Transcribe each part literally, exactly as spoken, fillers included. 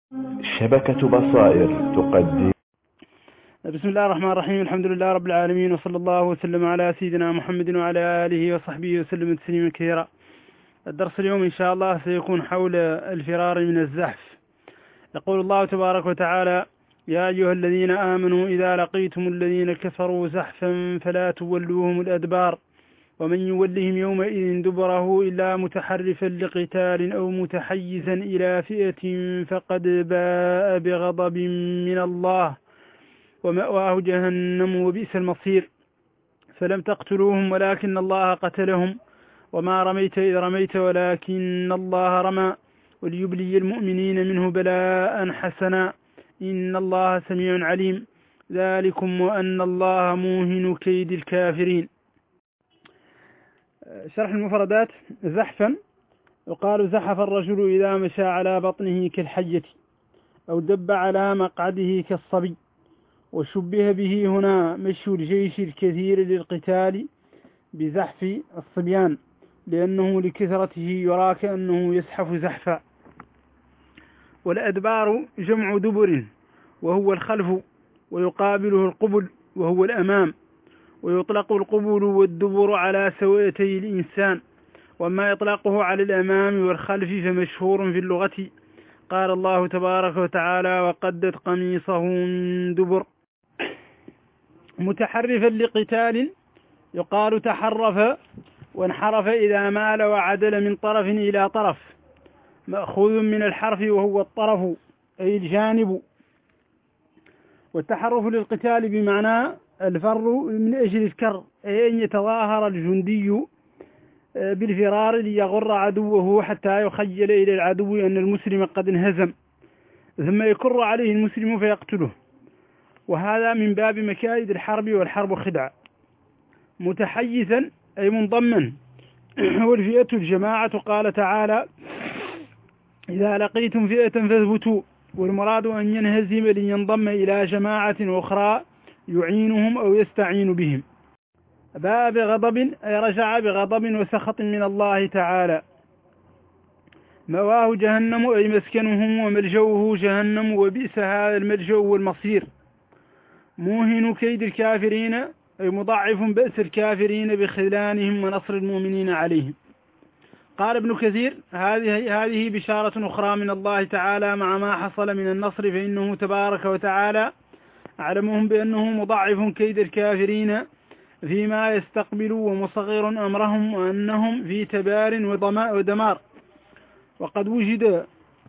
شبكة بصائر تقدم. بسم الله الرحمن الرحيم. الحمد لله رب العالمين، وصلى الله وسلم على سيدنا محمد وعلى آله وصحبه وسلم تسليما كثيرا. الدرس اليوم إن شاء الله سيكون حول الفرار من الزحف. يقول الله تبارك وتعالى: يا أيها الذين آمنوا إذا لقيتم الذين كفروا زحفا فلا تولوهم الأدبار ومن يولهم يومئذ دبره إلا متحرفا لقتال أو متحيزا إلى فئة فقد باء بغضب من الله ومأواه جهنم وبئس المصير. فلم تقتلوهم ولكن الله قتلهم وما رميت إذ رميت ولكن الله رمى وليبلي المؤمنين منه بلاء حسنا إن الله سميع عليم. ذلكم وأن الله موهن كيد الكافرين. شرح المفردات: زحفا يقال زحف الرجل إذا مشى على بطنه كالحية أو دب على مقعده كالصبي، وشبه به هنا مشي الجيش الكثير للقتال بزحف الصبيان لأنه لكثرته يرى كأنه يزحف زحفا. والأدبار جمع دبر وهو الخلف، ويقابله القبل وهو الأمام، ويطلق القبل والدبر على سويتي الإنسان، وما إطلاقه على الأمام والخلف فمشهور في اللغة. قال الله تبارك وتعالى: وقدت قميصه من دبر. متحرفا لقتال يقال تحرف وانحرف إذا مال وعدل من طرف إلى طرف، مأخوذ من الحرف وهو الطرف أي الجانب. والتحرف للقتال بمعنى الفر من أجل الكر، أي أن يتظاهر الجندي بالفرار ليغر عدوه حتى يخيل إلى العدو أن المسلم قد انهزم، ثم يكر عليه المسلم فيقتله، وهذا من باب مكائد الحرب، والحرب خدعة. متحيزا أي منضما، والفئة الجماعة. قال تعالى: إذا لقيتم فئة فاثبتوا، والمراد أن ينهزم لينضم إلى جماعة أخرى يعينهم أو يستعين بهم. باء بغضب أي رجع بغضب وسخط من الله تعالى. مأواه جهنم أي مسكنهم وملجوه جهنم وبئس هذا الملجأ والمصير. موهن كيد الكافرين أي مضاعف بأس الكافرين بخذلانهم ونصر المؤمنين عليهم. قال ابن كثير: هذه هذه بشارة أخرى من الله تعالى مع ما حصل من النصر، فإنه تبارك وتعالى أعلمهم بأنه مضاعف كيد الكافرين فيما يستقبل ومصغر أمرهم، وأنهم في تبار ودمار. وقد وجد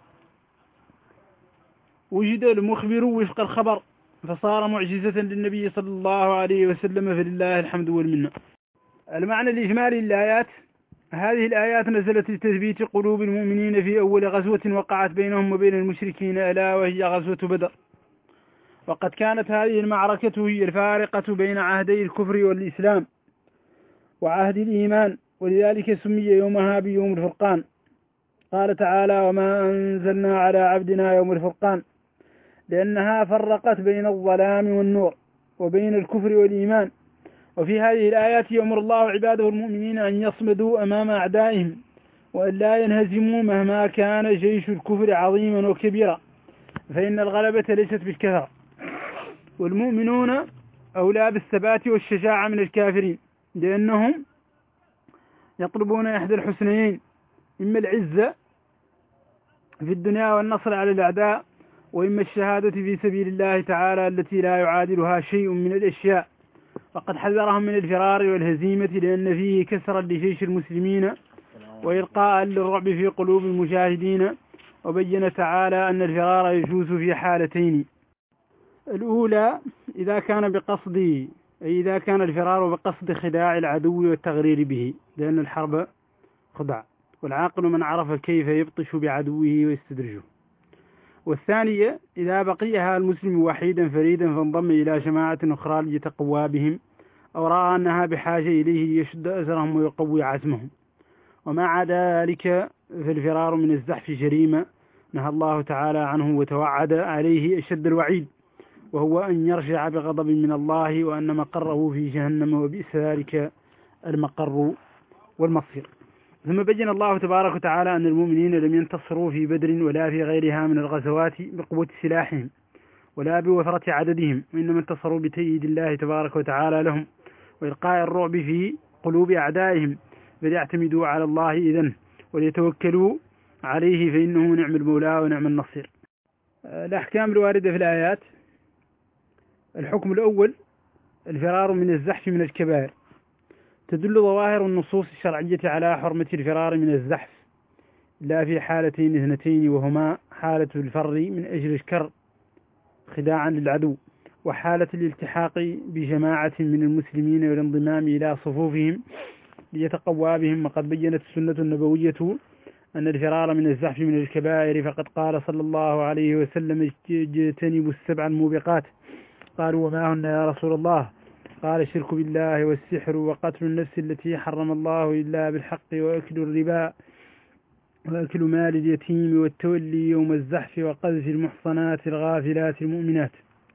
وجد المخبر وفق الخبر فصار معجزة للنبي صلى الله عليه وسلم، فلله الحمد والمنة. المعنى الإجمالي للآيات: هذه الآيات نزلت لتثبيت قلوب المؤمنين في أول غزوة وقعت بينهم وبين المشركين، ألا وهي غزوة بدر. وقد كانت هذه المعركة هي الفارقة بين عهدي الكفر والإسلام وعهد الإيمان، ولذلك سمي يومها بيوم الفرقان. قال تعالى: وما أنزلنا على عبدنا يوم الفرقان، لأنها فرقت بين الظلام والنور وبين الكفر والإيمان. وفي هذه الآيات يأمر الله عباده المؤمنين أن يصمدوا أمام أعدائهم وأن لا ينهزموا مهما كان جيش الكفر عظيما وكبيرا، فإن الغلبة ليست بالكثرة، والمؤمنون أولى بالثبات والشجاعة من الكافرين، لأنهم يطلبون إحدى الحسنيين: إما العزة في الدنيا والنصر على الأعداء، وإما الشهادة في سبيل الله تعالى التي لا يعادلها شيء من الأشياء. وقد حذرهم من الفرار والهزيمة لأن فيه كسرا لجيش المسلمين وإلقاء للرعب في قلوب المجاهدين. وبين تعالى أن الفرار يجوز في حالتين: الأولى إذا كان بقصد أي إذا كان الفرار بقصد خداع العدو والتغرير به، لأن الحرب خدع، والعاقل من عرف كيف يبطش بعدوه ويستدرجه. والثانية إذا بقيها المسلم وحيدا فريدا فانضم إلى جماعة أخرى ليتقوى بهم، أو رأى أنها بحاجة إليه ليشد أزرهم ويقوي عزمهم. ومع ذلك فالفرار من الزحف جريمة نهى الله تعالى عنه وتوعد عليه أشد الوعيد، وهو أن يرجع بغضب من الله وأن مقره في جهنم وبئس ذلك المقر والمصير. ثم بين الله تبارك وتعالى أن المؤمنين لم ينتصروا في بدر ولا في غيرها من الغزوات بقوة سلاحهم ولا بوفرة عددهم، وإنما انتصروا بتأييد الله تبارك وتعالى لهم وإلقاء الرعب في قلوب أعدائهم، فليعتمدوا على الله إذن وليتوكلوا عليه فإنه نعم المولى ونعم النصير. الأحكام الواردة في الآيات: الحكم الأول الفرار من الزحف من الكبائر. تدل ظواهر النصوص الشرعية على حرمة الفرار من الزحف لا في حالتين اثنتين، وهما حالة الفر من أجل الشر خداعا للعدو، وحالة الالتحاق بجماعة من المسلمين والانضمام إلى صفوفهم ليتقوى بهم. وقد بينت السنة النبوية أن الفرار من الزحف من الكبائر، فقد قال صلى الله عليه وسلم: اجتنبوا السبع الموبقات. قالوا: وما هن يا رسول الله؟ قال: الشرك بالله والسحر وقتل النفس التي حرم الله إلا بالحق وأكل الربا وأكل مال اليتيم والتولي يوم الزحف وقذف المحصنات الغافلات المؤمنات.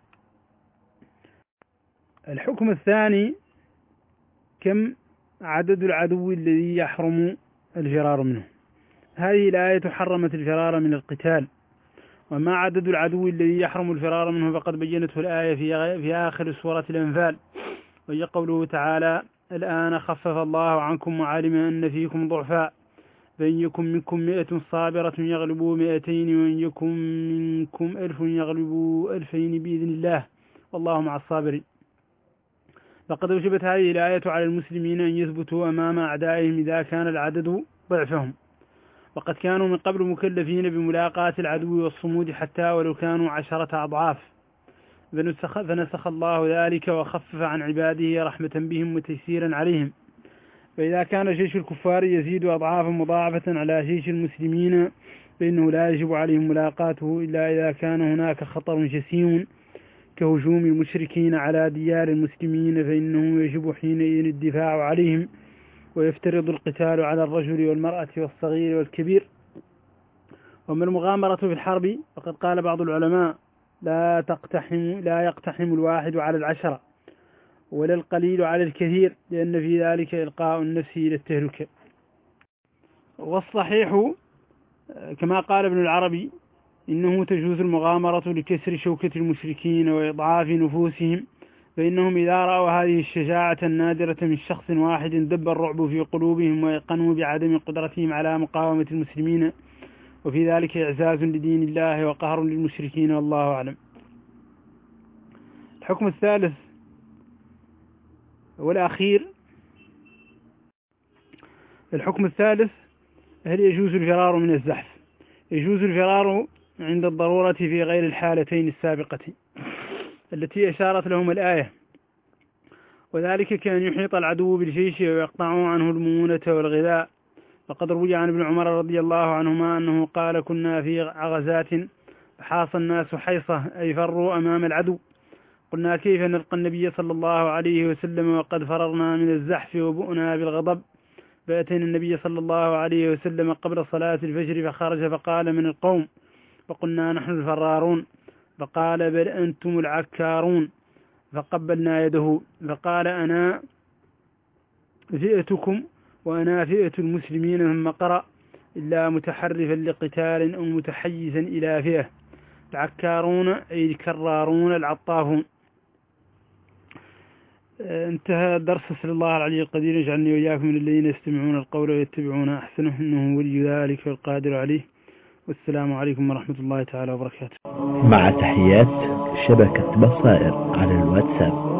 الحكم الثاني: كم عدد العدو الذي يحرم الفرار منه. هذه الآية حرمت الفرار من القتال، وما عدد العدو الذي يحرم الفرار منه فقد بينته الآية في, في آخر سورة الأنفال، وهي قوله تعالى: الآن خفف الله عنكم وعلم أن فيكم ضعفاء فإن يكن منكم مئة صابرة يغلبوا مئتين وإن يكن منكم ألف يغلبوا ألفين بإذن الله والله مع الصابرين. فقد وجبت هذه الآية على المسلمين أن يثبتوا أمام أعدائهم إذا كان العدد ضعفهم، وقد كانوا من قبل مكلفين بملاقاة العدو والصمود حتى ولو كانوا عشرة أضعاف، فنسخ الله ذلك وخفف عن عباده رحمة بهم وتيسيرا عليهم. فإذا كان جيش الكفار يزيد أضعافا مضاعفة على جيش المسلمين فإنه لا يجب عليهم ملاقاته إلا إذا كان هناك خطر جسيم كهجوم المشركين على ديار المسلمين، فإنه يجب حينئذ الدفاع عليهم ويفترض القتال على الرجل والمرأة والصغير والكبير. ومن المغامرة في الحرب فقد قال بعض العلماء: لا تقتحم لا يقتحم الواحد على العشرة ولا القليل على الكثير، لأن في ذلك إلقاء النفس إلى التهلكة. والصحيح كما قال ابن العربي: إنه تجوز المغامرة لكسر شوكة المشركين وإضعاف نفوسهم، فإنهم إذا رأوا هذه الشجاعة النادرة من شخص واحد دب الرعب في قلوبهم ويقنوا بعدم قدرتهم على مقاومة المسلمين، وفي ذلك إعزاز لدين الله وقهر للمشركين، والله أعلم. الحكم الثالث والأخير الحكم الثالث هل يجوز الفرار من الزحف؟ يجوز الفرار عند الضرورة في غير الحالتين السابقتين التي أشارت لهم الآية، وذلك كان يحيط العدو بالجيش ويقطعوا عنه المؤونة والغذاء. فقد روي عن ابن عمر رضي الله عنهما أنه قال: كنا في غزاة فحاص الناس حيصة أي فروا أمام العدو، قلنا: كيف نلقى النبي صلى الله عليه وسلم وقد فررنا من الزحف وبؤنا بالغضب؟ فأتينا النبي صلى الله عليه وسلم قبل صلاة الفجر فخرج فقال من القوم، فقلنا: نحن الفرارون. فقال: بل أنتم العكارون. فقبلنا يده فقال: أنا فئتكم وأنا فئة المسلمين. ثم قرأ: إلا متحرفا لقتال أو متحيزا إلى فئة. العكارون أي الكرارون العطافون. انتهى الدرس. صلى الله العلي القدير يجعلني وإياكم من الذين يستمعون القول ويتبعون أحسنه، إنه ولي ذلك والقادر عليه. والسلام عليكم ورحمة الله تعالى وبركاته. مع تحيات شبكة بصائر على الواتساب.